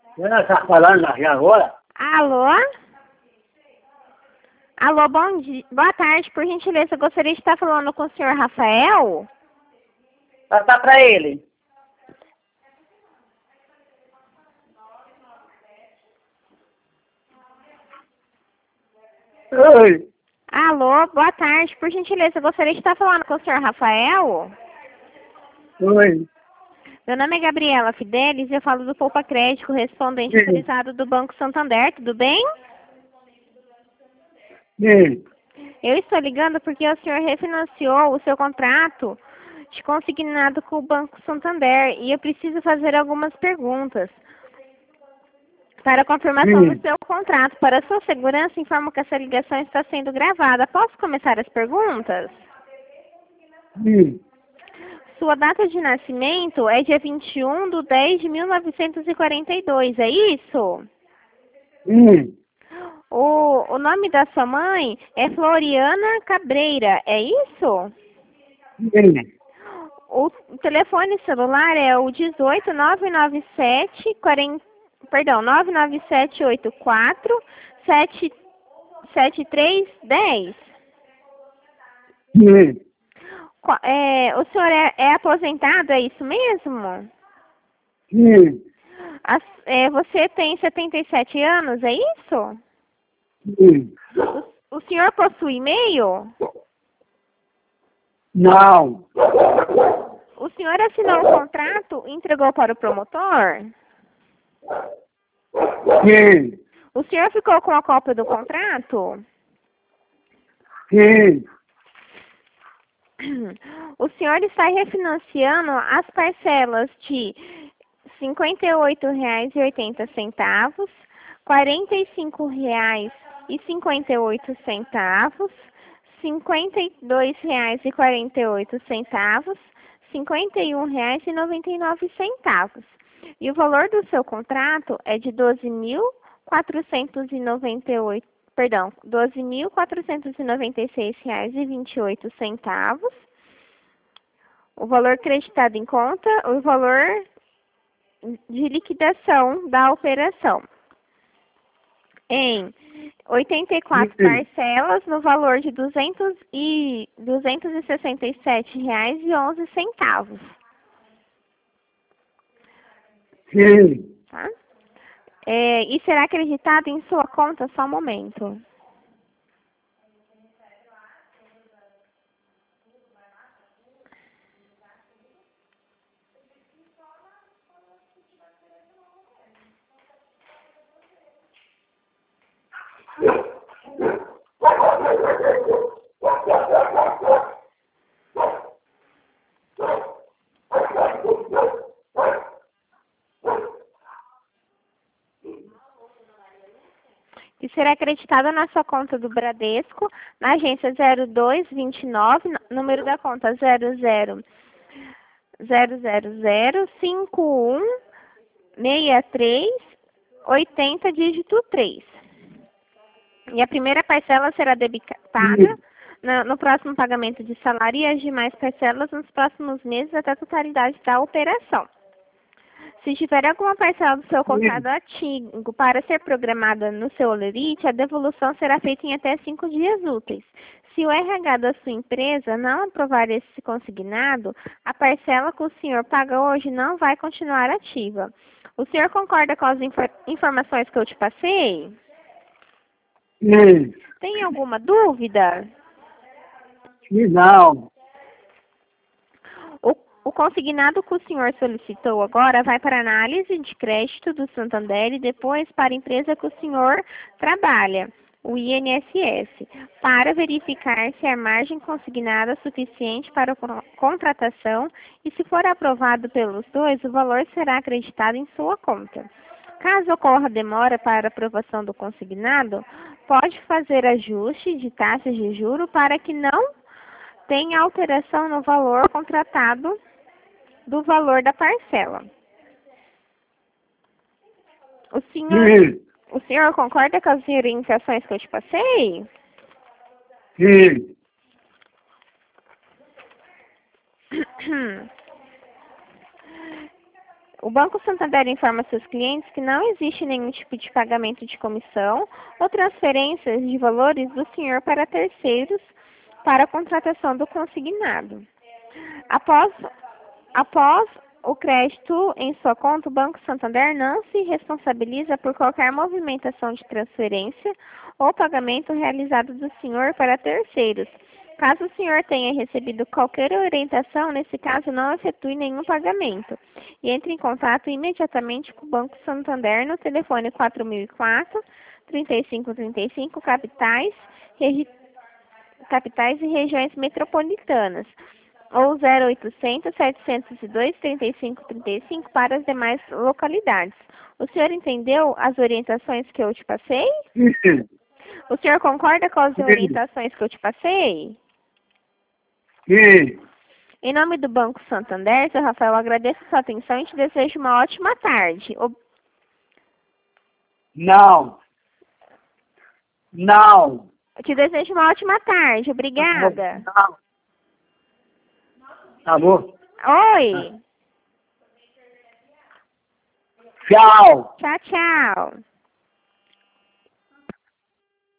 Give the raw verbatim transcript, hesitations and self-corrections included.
Ela está falando aqui agora? Alô? Alô, bom dia. Boa tarde, por gentileza, eu gostaria de estar falando com o senhor Rafael? Passar para ele. Oi. Alô, boa tarde, por gentileza, eu gostaria de estar falando com o senhor Rafael? Oi. Meu nome é Gabriela Fidelis e eu falo do Poupa Crédito, correspondente Sim. autorizado do Banco Santander, tudo bem? Sim. Eu estou ligando porque o senhor refinanciou o seu contrato de consignado com o Banco Santander e eu preciso fazer algumas perguntas. Para a confirmação Sim. do seu contrato, para sua segurança, informo que essa ligação está sendo gravada. Posso começar as perguntas? Sim. Sua data de nascimento é dia vinte e um de dez de mil novecentos e quarenta e dois, é isso? Sim. O, o nome da sua mãe é Floriana Cabreira, é isso? Sim. O telefone celular é o dezoito, nove nove sete, quarenta, perdão, nove nove sete oito quatro, sete sete três um zero. Sim. Qua- É, o senhor é, é aposentado, é isso mesmo? Sim. As- é, você tem setenta e sete anos, é isso? Sim. O, o senhor possui e-mail? Não. O senhor assinou o contrato e entregou para o promotor? Sim. O senhor ficou com a cópia do contrato? Sim. O senhor está refinanciando as parcelas de cinquenta e oito reais e oitenta centavos, quarenta e cinco reais e cinquenta e oito centavos, cinquenta e dois reais e quarenta e oito centavos, cinquenta e um reais e noventa e nove centavos. E o valor do seu contrato é de doze mil quatrocentos e noventa e oito, perdão, doze mil quatrocentos e noventa e seis reais e vinte e oito centavos. O valor creditado em conta, o valor de liquidação da operação em oitenta e quatro Sim. parcelas no valor de duzentos e duzentos e sessenta e sete reais e onze centavos, Sim. tá? É, e será acreditado em sua conta só um momento. E será acreditada na sua conta do Bradesco, na agência zero dois vinte e nove, número da conta zero zero zero zero zero cinco um seis três oitenta, dígito três. E a primeira parcela será debitada Sim. no, no próximo pagamento de salário e as demais parcelas nos próximos meses até a totalidade da operação. Se tiver alguma parcela do seu contrato Sim. antigo para ser programada no seu holerite, a devolução será feita em até cinco dias úteis. Se o R H da sua empresa não aprovar esse consignado, a parcela que o senhor paga hoje não vai continuar ativa. O senhor concorda com as infor- informações que eu te passei? Sim. Tem alguma dúvida? Sim. Não. O, o consignado que o senhor solicitou agora vai para análise de crédito do Santander e depois para a empresa que o senhor trabalha, o I N S S, para verificar se a margem consignada é suficiente para a con- contratação e, se for aprovado pelos dois, o valor será acreditado em sua conta. Caso ocorra demora para a aprovação do consignado, pode fazer ajuste de taxas de juro para que não tenha alteração no valor contratado do valor da parcela. O senhor, Sim. o senhor concorda com as orientações que eu te passei? Sim. O Banco Santander informa seus clientes que não existe nenhum tipo de pagamento de comissão ou transferências de valores do senhor para terceiros para a contratação do consignado. Após, após o crédito em sua conta, o Banco Santander não se responsabiliza por qualquer movimentação de transferência ou pagamento realizado do senhor para terceiros. Caso o senhor tenha recebido qualquer orientação, nesse caso não efetue nenhum pagamento e entre em contato imediatamente com o Banco Santander no telefone quatro mil e quatro, trinta e cinco trinta e cinco, capitais, regi capitais e regiões metropolitanas, ou zero oitocentos, setecentos e dois, trinta e cinco trinta e cinco para as demais localidades. O senhor entendeu as orientações que eu te passei? Sim. O senhor concorda com as Sim. orientações que eu te passei? Sim. Em nome do Banco Santander, seu Rafael, agradeço a sua atenção e te desejo uma ótima tarde. O... Não. Não. Eu te desejo uma ótima tarde. Obrigada. Não. Tá bom? Oi. Tchau. Tchau, tchau.